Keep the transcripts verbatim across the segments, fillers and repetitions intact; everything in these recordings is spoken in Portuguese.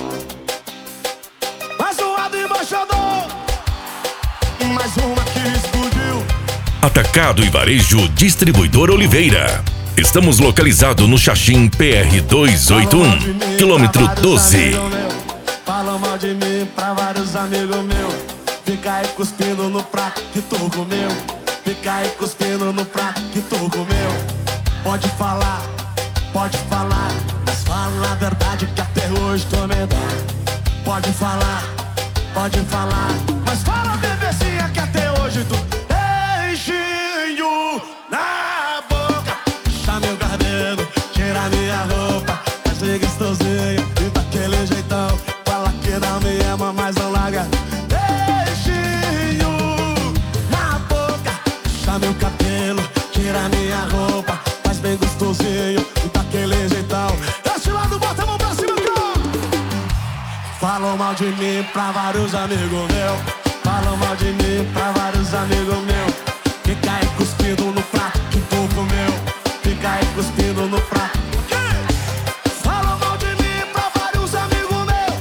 Mais uma do embaixador. Mais uma que explodiu. Atacado e Varejo Distribuidor Oliveira. Estamos localizados no Xaxim P R duzentos e oitenta e um, quilômetro doze. Falam mal de mim pra vários amigos meus. Fica aí cuspindo no prato que tu comeu. Fica aí cuspindo no prato que tu comeu. Pode falar, pode falar, mas fala a verdade que até hoje tu me dá. Pode falar, pode falar, mas fala bebezinha que até hoje tu beijinho na boca. Puxa meu cabelo, tira minha roupa, faz ser gostosinho e daquele jeitão. Fala que não me ama, mas não larga. Beijinho na boca, puxa meu cabelo, tira minha roupa, faz bem gostosinho e daquele jeitão. Este lado, bota a mão pra cima, cara. Falam mal de mim pra vários amigos meus. Falam mal de mim pra vários amigos meus. Fica aí cuspindo no prato que tu comeu. Fica aí cuspindo no prato. Falam mal de mim pra vários amigos meus.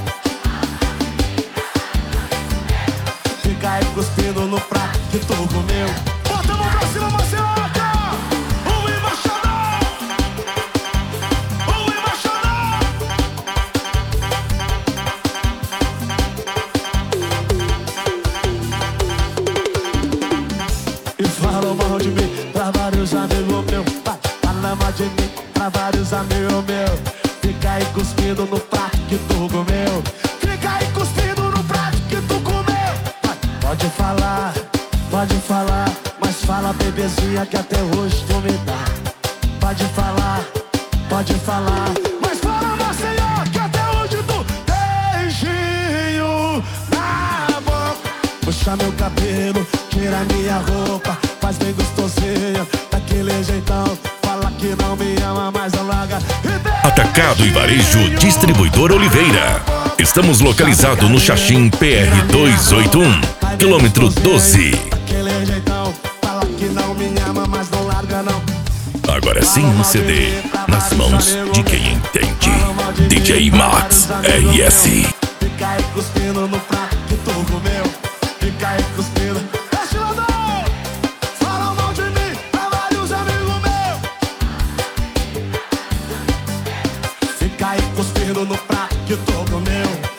Fica aí cuspindo no prato que tu comeu. Bota a mão pra cima, Marcelaca. O embaixador. O embaixador. E falam mal de mim pra vários amigos meus. Fala mal de mim pra vários amigos meus. Fica aí cuspindo no prato que tu comeu. Fica aí cuspindo no prato que tu comeu. Pode falar, pode falar, mas fala bebezinha que até hoje tu me dá. Pode falar, pode falar, mas fala Maceió que até hoje tu beijinho na boca. Puxa meu cabelo, tira minha roupa, faz bem gostosinho, daquele jeitão. Fala que não me ama, mas não larga. Atacado e Varejo Distribuidor Oliveira. Estamos localizados no Xaxim P R duzentos e oitenta e um, quilômetro doze. Daquele jeitão, fala que não me ama, mas não larga não. Agora sim um C D nas mãos de quem entende. D J Max R S. Fica aí cuspindo no prato que tu comeu. Fica aí cuspindo. Este lado, falam mal de mim pra vários amigos meus. Fica aí cuspindo no prato que tu comeu.